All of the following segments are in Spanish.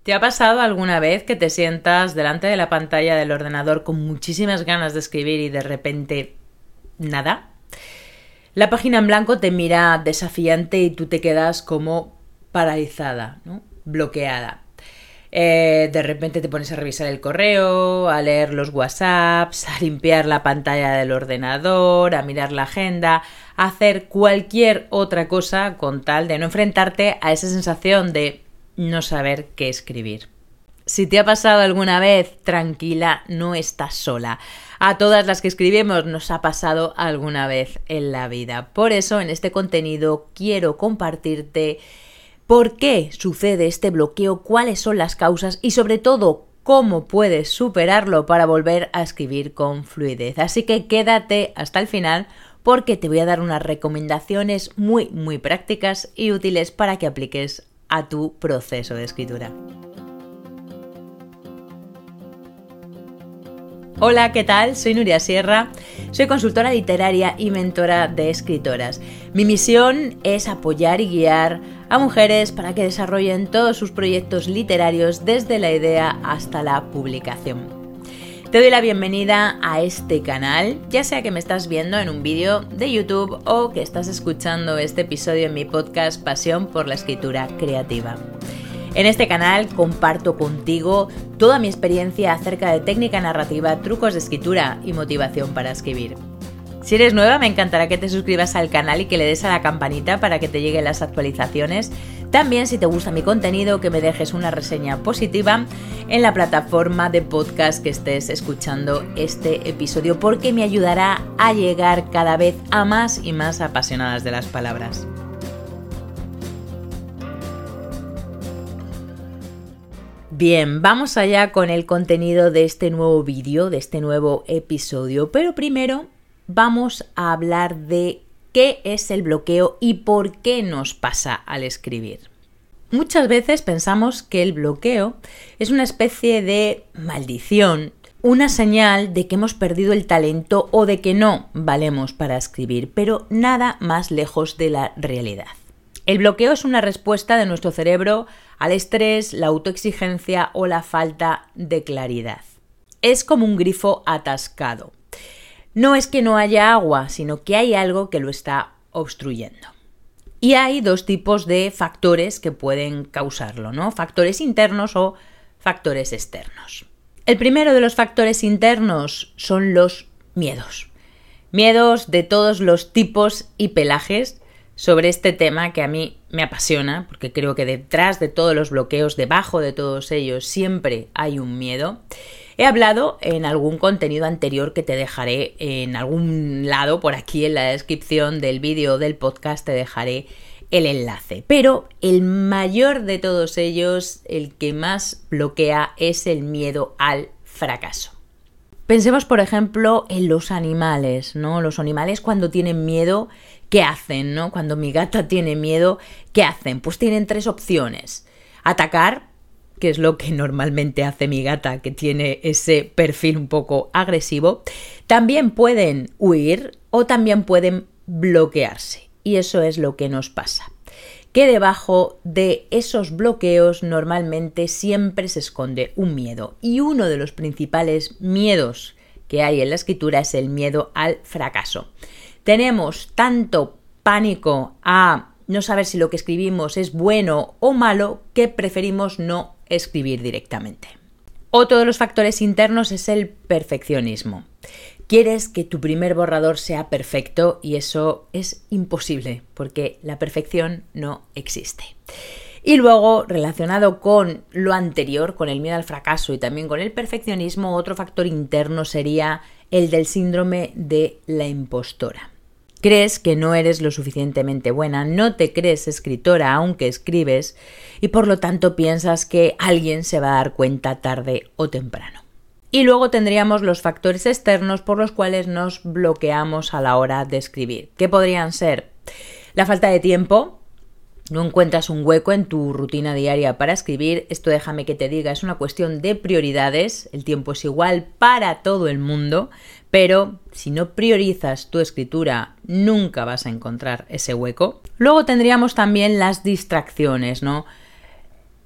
¿Te ha pasado alguna vez que te sientas delante de la pantalla del ordenador con muchísimas ganas de escribir y de repente nada? La página en blanco te mira desafiante y tú te quedas como paralizada, ¿no? Bloqueada. De repente te pones a revisar el correo, a leer los WhatsApps, a limpiar la pantalla del ordenador, a mirar la agenda, a hacer cualquier otra cosa con tal de no enfrentarte a esa sensación de no saber qué escribir. Si te ha pasado alguna vez, tranquila, no estás sola. A todas las que escribimos nos ha pasado alguna vez en la vida. Por eso, en este contenido quiero compartirte por qué sucede este bloqueo, cuáles son las causas y sobre todo cómo puedes superarlo para volver a escribir con fluidez. Así que quédate hasta el final porque te voy a dar unas recomendaciones muy prácticas y útiles para que apliques a tu proceso de escritura. Hola, ¿qué tal? Soy Nuria Sierra, soy consultora literaria y mentora de escritoras. Mi misión es apoyar y guiar a mujeres para que desarrollen todos sus proyectos literarios desde la idea hasta la publicación. Te doy la bienvenida a este canal, ya sea que me estás viendo en un vídeo de YouTube o que estás escuchando este episodio en mi podcast Pasión por la Escritura Creativa. En este canal comparto contigo toda mi experiencia acerca de técnica narrativa, trucos de escritura y motivación para escribir. Si eres nueva, me encantará que te suscribas al canal y que le des a la campanita para que te lleguen las actualizaciones. También, si te gusta mi contenido, que me dejes una reseña positiva en la plataforma de podcast que estés escuchando este episodio, porque me ayudará a llegar cada vez a más y más apasionadas de las palabras. Bien, vamos allá con el contenido de este nuevo vídeo, de este nuevo episodio, pero primero vamos a hablar de qué es el bloqueo y por qué nos pasa al escribir. Muchas veces pensamos que el bloqueo es una especie de maldición, una señal de que hemos perdido el talento o de que no valemos para escribir, pero nada más lejos de la realidad. El bloqueo es una respuesta de nuestro cerebro al estrés, la autoexigencia o la falta de claridad. Es como un grifo atascado. No es que no haya agua, sino que hay algo que lo está obstruyendo. Y hay dos tipos de factores que pueden causarlo, ¿no? Factores internos o factores externos. El primero de los factores internos son los miedos. Miedos de todos los tipos y pelajes sobre este tema que a mí me apasiona, porque creo que detrás de todos los bloqueos, debajo de todos ellos, siempre hay un miedo. He hablado en algún contenido anterior que te dejaré en algún lado, por aquí en la descripción del vídeo del podcast te dejaré el enlace. Pero el mayor de todos ellos, el que más bloquea, es el miedo al fracaso. Pensemos, por ejemplo, en los animales, ¿no? Los animales cuando tienen miedo, ¿qué hacen, no? Cuando mi gata tiene miedo, ¿qué hacen? Pues tienen tres opciones. Atacar, que es lo que normalmente hace mi gata, que tiene ese perfil un poco agresivo. También pueden huir o también pueden bloquearse. Y eso es lo que nos pasa. Que debajo de esos bloqueos normalmente siempre se esconde un miedo. Y uno de los principales miedos que hay en la escritura es el miedo al fracaso. Tenemos tanto pánico a no saber si lo que escribimos es bueno o malo que preferimos no escribir directamente. Otro de los factores internos es el perfeccionismo. Quieres que tu primer borrador sea perfecto y eso es imposible porque la perfección no existe. Y luego, relacionado con lo anterior, con el miedo al fracaso y también con el perfeccionismo, otro factor interno sería el del síndrome de la impostora. Crees que no eres lo suficientemente buena, no te crees escritora aunque escribes y por lo tanto piensas que alguien se va a dar cuenta tarde o temprano. Y luego tendríamos los factores externos por los cuales nos bloqueamos a la hora de escribir. ¿Qué podrían ser? La falta de tiempo. No encuentras un hueco en tu rutina diaria para escribir. Esto déjame que te diga, es una cuestión de prioridades. El tiempo es igual para todo el mundo, pero si no priorizas tu escritura, nunca vas a encontrar ese hueco. Luego tendríamos también las distracciones, ¿no?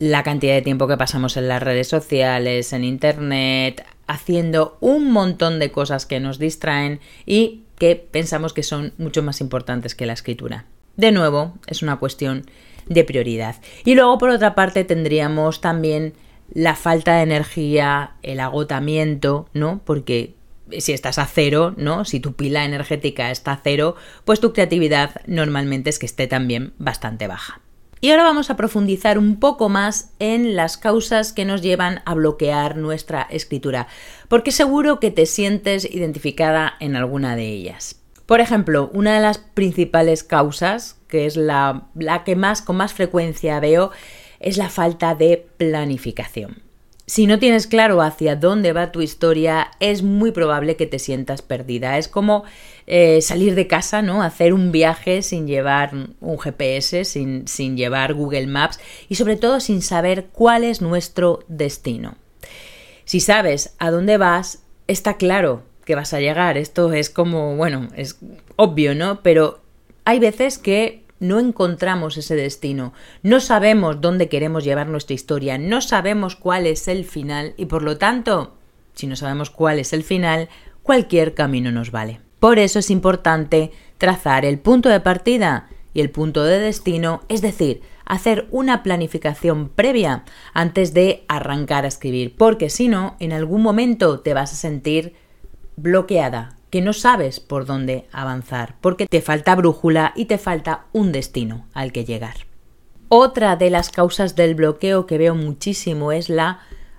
la cantidad de tiempo que pasamos en las redes sociales, en internet, haciendo un montón de cosas que nos distraen y que pensamos que son mucho más importantes que la escritura. De nuevo, es una cuestión de prioridad. Y luego, por otra parte, tendríamos también la falta de energía, el agotamiento, ¿no? Porque si estás a cero, ¿no? Si tu pila energética está a cero, pues tu creatividad normalmente es que esté también bastante baja. Y ahora vamos a profundizar un poco más en las causas que nos llevan a bloquear nuestra escritura, porque seguro que te sientes identificada en alguna de ellas. Por ejemplo, una de las principales causas, que es la que con más frecuencia veo, es la falta de planificación. Si no tienes claro hacia dónde va tu historia, es muy probable que te sientas perdida. Es como salir de casa, ¿no? Hacer un viaje sin llevar un GPS, sin llevar Google Maps y sobre todo sin saber cuál es nuestro destino. Si sabes a dónde vas, está claro que vas a llegar. Esto es como, bueno, es obvio, ¿no? Pero hay veces que no encontramos ese destino, no sabemos dónde queremos llevar nuestra historia, no sabemos cuál es el final y por lo tanto, si no sabemos cuál es el final, cualquier camino nos vale. Por eso es importante trazar el punto de partida y el punto de destino, es decir, hacer una planificación previa antes de arrancar a escribir, porque si no, en algún momento te vas a sentir bloqueada, que no sabes por dónde avanzar, porque te falta brújula y te falta un destino al que llegar. Otra de las causas del bloqueo que veo muchísimo es la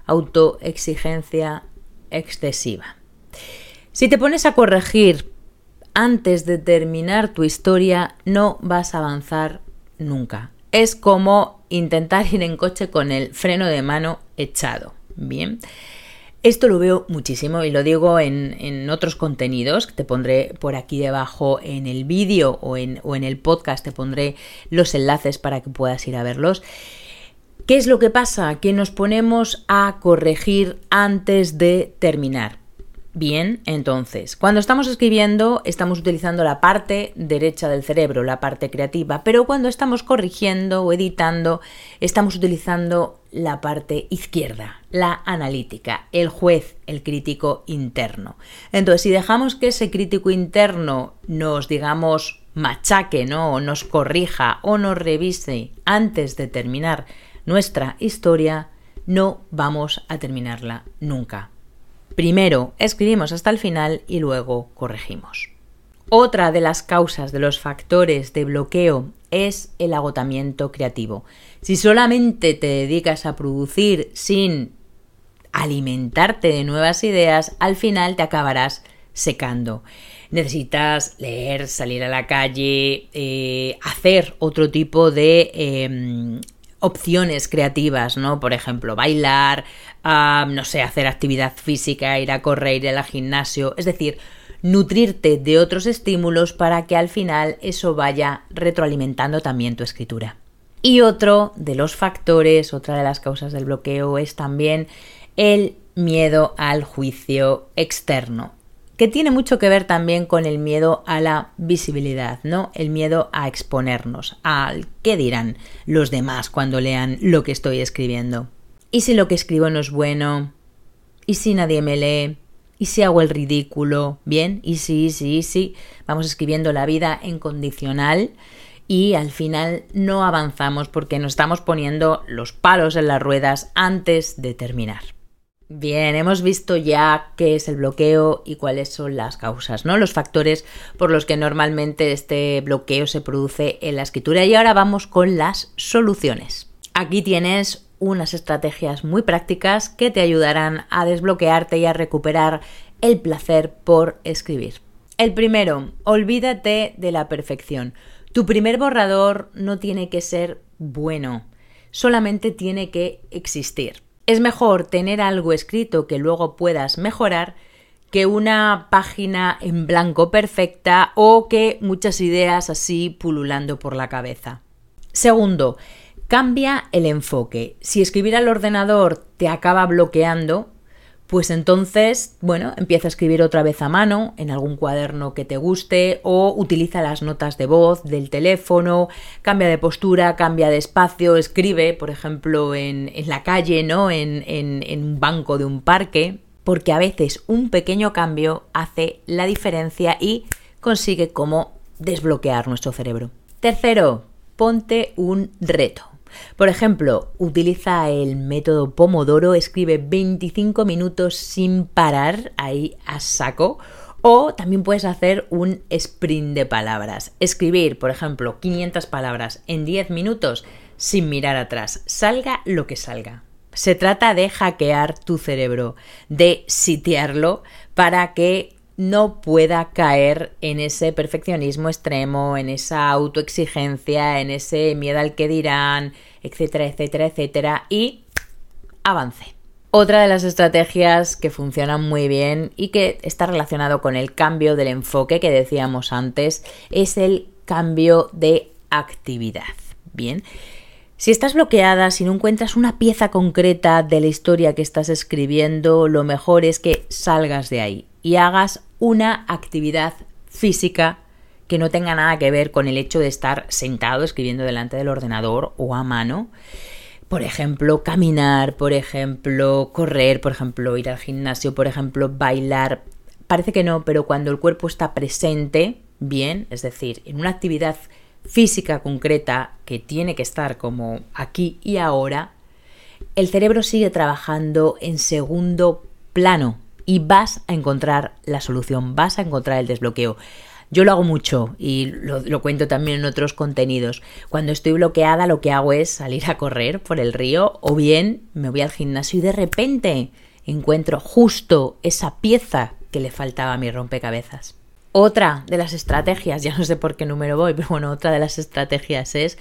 autoexigencia excesiva. Si te pones a corregir antes de terminar tu historia, no vas a avanzar nunca. Es como intentar ir en coche con el freno de mano echado. Bien. Esto lo veo muchísimo y lo digo en otros contenidos que te pondré por aquí debajo en el vídeo o en el podcast, te pondré los enlaces para que puedas ir a verlos. ¿Qué es lo que pasa? Que nos ponemos a corregir antes de terminar. Bien, entonces, cuando estamos escribiendo estamos utilizando la parte derecha del cerebro, la parte creativa, pero cuando estamos corrigiendo o editando estamos utilizando la parte izquierda, la analítica, el juez, el crítico interno. Entonces, si dejamos que ese crítico interno nos, digamos, machaque, ¿no? O nos corrija o nos revise antes de terminar nuestra historia, no vamos a terminarla nunca. Primero escribimos hasta el final y luego corregimos. Otra de las causas de los factores de bloqueo es el agotamiento creativo. Si solamente te dedicas a producir sin alimentarte de nuevas ideas, al final te acabarás secando. Necesitas leer, salir a la calle, hacer otro tipo de opciones creativas, ¿no? Por ejemplo, bailar, no sé, hacer actividad física, ir a correr, ir al gimnasio, es decir, nutrirte de otros estímulos para que al final eso vaya retroalimentando también tu escritura. Y otro de los factores, otra de las causas del bloqueo es también el miedo al juicio externo, que tiene mucho que ver también con el miedo a la visibilidad, ¿no? El miedo a exponernos, al qué dirán los demás cuando lean lo que estoy escribiendo. ¿Y si lo que escribo no es bueno? ¿Y si nadie me lee? ¿Y si hago el ridículo? Bien, y sí. Vamos escribiendo la vida en condicional y al final no avanzamos porque nos estamos poniendo los palos en las ruedas antes de terminar. Bien, hemos visto ya qué es el bloqueo y cuáles son las causas, ¿no? Los factores por los que normalmente este bloqueo se produce en la escritura. Y ahora vamos con las soluciones. Aquí tienes unas estrategias muy prácticas que te ayudarán a desbloquearte y a recuperar el placer por escribir. El primero, olvídate de la perfección. Tu primer borrador no tiene que ser bueno, solamente tiene que existir. Es mejor tener algo escrito que luego puedas mejorar que una página en blanco perfecta o que muchas ideas así pululando por la cabeza. Segundo, cambia el enfoque. Si escribir al ordenador te acaba bloqueando, pues entonces, empieza a escribir otra vez a mano en algún cuaderno que te guste o utiliza las notas de voz del teléfono, cambia de postura, cambia de espacio, escribe, por ejemplo, en la calle, ¿no? En un banco de un parque, porque a veces un pequeño cambio hace la diferencia y consigue como desbloquear nuestro cerebro. Tercero, ponte un reto. Por ejemplo, utiliza el método Pomodoro, escribe 25 minutos sin parar, ahí a saco, o también puedes hacer un sprint de palabras. Escribir, por ejemplo, 500 palabras en 10 minutos sin mirar atrás, salga lo que salga. Se trata de hackear tu cerebro, de sitiarlo para que no pueda caer en ese perfeccionismo extremo, en esa autoexigencia, en ese miedo al que dirán, etcétera, etcétera, etcétera, y avance. Otra de las estrategias que funcionan muy bien y que está relacionado con el cambio del enfoque que decíamos antes es el cambio de actividad. Bien. Si estás bloqueada, si no encuentras una pieza concreta de la historia que estás escribiendo, lo mejor es que salgas de ahí y hagas una actividad física que no tenga nada que ver con el hecho de estar sentado escribiendo delante del ordenador o a mano. Por ejemplo, caminar, por ejemplo, correr, por ejemplo, ir al gimnasio, por ejemplo, bailar. Parece que no, pero cuando el cuerpo está presente, bien, es decir, en una actividad física concreta que tiene que estar como aquí y ahora, el cerebro sigue trabajando en segundo plano y vas a encontrar la solución, vas a encontrar el desbloqueo. Yo lo hago mucho y lo cuento también en otros contenidos. Cuando estoy bloqueada, lo que hago es salir a correr por el río o bien me voy al gimnasio y de repente encuentro justo esa pieza que le faltaba a mi rompecabezas. Otra de las estrategias, ya no sé por qué número voy, pero bueno, otra de las estrategias es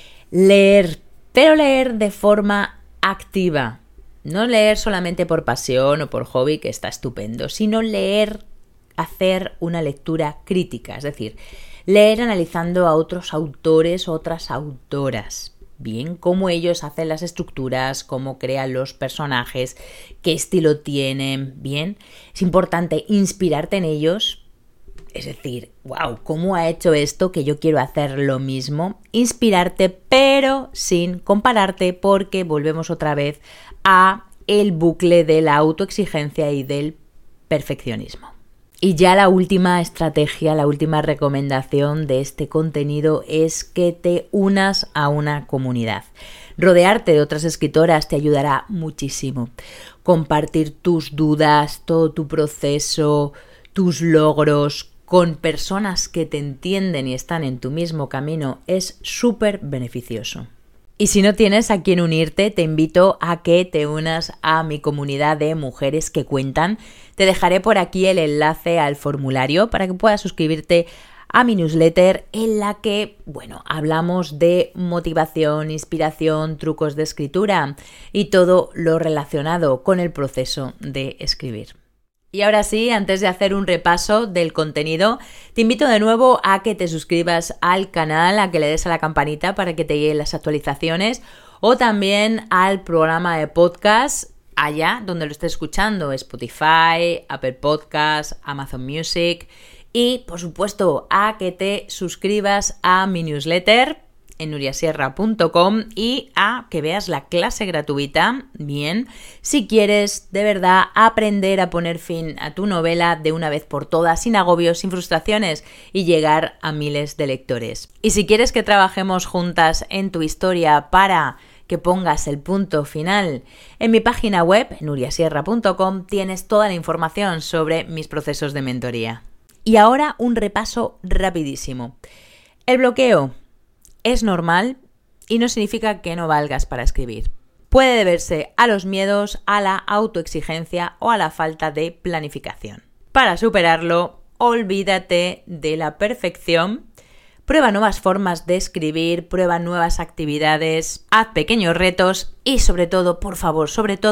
leer, pero leer de forma activa. No leer solamente por pasión o por hobby, que está estupendo, sino leer, hacer una lectura crítica, es decir, leer analizando a otros autores, otras autoras. Bien, cómo ellos hacen las estructuras, cómo crean los personajes, qué estilo tienen, bien. Es importante inspirarte en ellos. Es decir, wow, ¿cómo ha hecho esto que yo quiero hacer lo mismo? Inspirarte, pero sin compararte, porque volvemos otra vez a el bucle de la autoexigencia y del perfeccionismo. Y ya la última estrategia, la última recomendación de este contenido es que te unas a una comunidad. Rodearte de otras escritoras te ayudará muchísimo. Compartir tus dudas, todo tu proceso, tus logros con personas que te entienden y están en tu mismo camino es súper beneficioso. Y si no tienes a quién unirte, te invito a que te unas a mi comunidad de mujeres que cuentan. Te dejaré por aquí el enlace al formulario para que puedas suscribirte a mi newsletter en la que, hablamos de motivación, inspiración, trucos de escritura y todo lo relacionado con el proceso de escribir. Y ahora sí, antes de hacer un repaso del contenido, te invito de nuevo a que te suscribas al canal, a que le des a la campanita para que te lleguen las actualizaciones o también al programa de podcast allá donde lo estés escuchando, Spotify, Apple Podcasts, Amazon Music y por supuesto a que te suscribas a mi newsletter en nuriasierra.com y a que veas la clase gratuita, bien, si quieres de verdad aprender a poner fin a tu novela de una vez por todas, sin agobios, sin frustraciones y llegar a miles de lectores. Y si quieres que trabajemos juntas en tu historia para que pongas el punto final, en mi página web, nuriasierra.com, tienes toda la información sobre mis procesos de mentoría. Y ahora un repaso rapidísimo. El bloqueo es normal y no significa que no valgas para escribir. Puede deberse a los miedos, a la autoexigencia o a la falta de planificación. Para superarlo, olvídate de la perfección, prueba nuevas formas de escribir, prueba nuevas actividades, haz pequeños retos y sobre todo, por favor,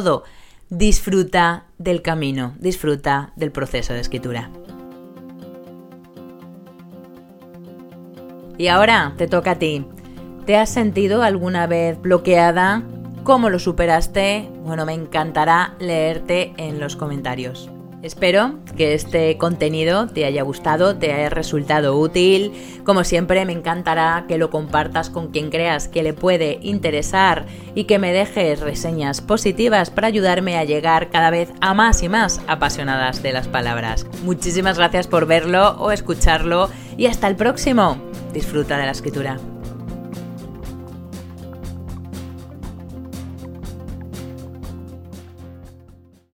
disfruta del camino, disfruta del proceso de escritura. Y ahora te toca a ti. ¿Te has sentido alguna vez bloqueada ¿Cómo lo superaste? Bueno, me encantará leerte en los comentarios. Espero que este contenido te haya gustado, te haya resultado útil. Como siempre, me encantará que lo compartas con quien creas que le puede interesar y que me dejes reseñas positivas para ayudarme a llegar cada vez a más y más apasionadas de las palabras. Muchísimas gracias por verlo o escucharlo y hasta el próximo. Disfruta de la escritura.